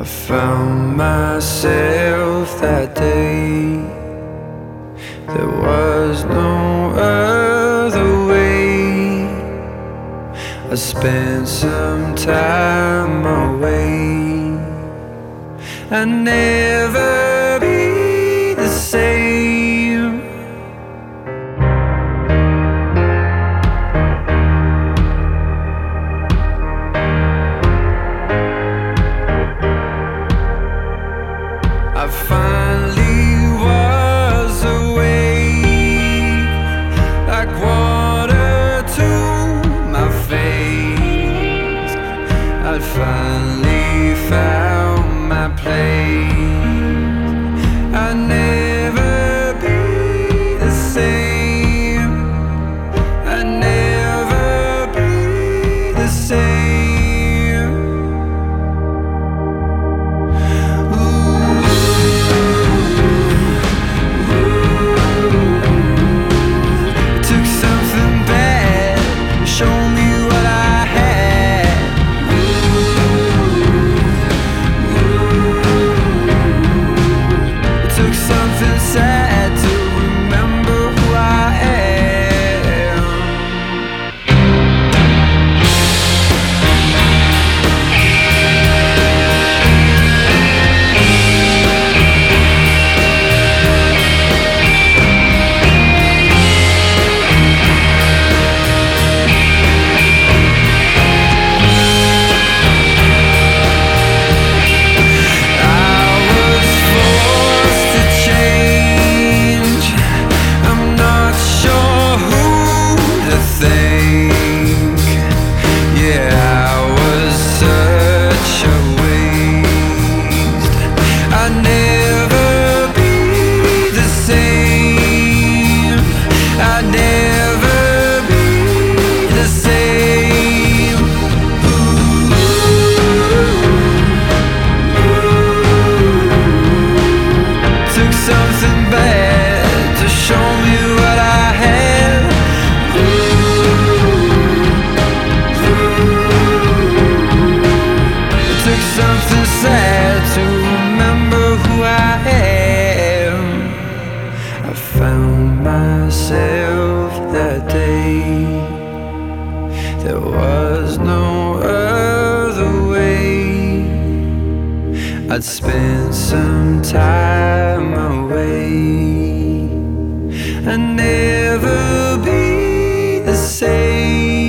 I found myself that day. There was no other way. I spent some time away. I'd never be the same. I finally was awake, like water to my face. I'd finally found my place. I'd never be the same. I'd never be the same. Sad to remember who I am. Something bad to show me what I have. It took something sad to remember who I am. I found myself that day. There was no other way. I'd spent some time away and never be the same.